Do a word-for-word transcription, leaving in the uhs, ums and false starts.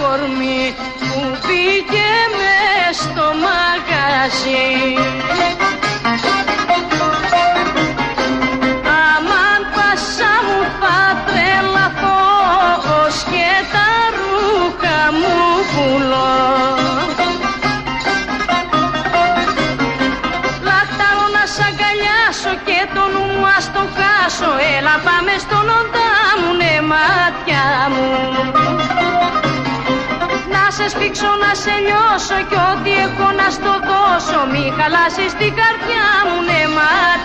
κορμί που πήγε μες στο μαγαζί. Αμάν πάσα μου θα τρελαθώ ως και τα ρούχα μου πουλώ. Λαχταρώ να σ' αγκαλιάσω και το νου μου ας το χάσω. Έλα πάμε στον οντά μου, ναι μάτια μου. Να σε σπίξω, να σε λιώσω κι ό,τι έχω να στο δώσω. Μη χαλάσεις την καρδιά μου, ναι μάτια.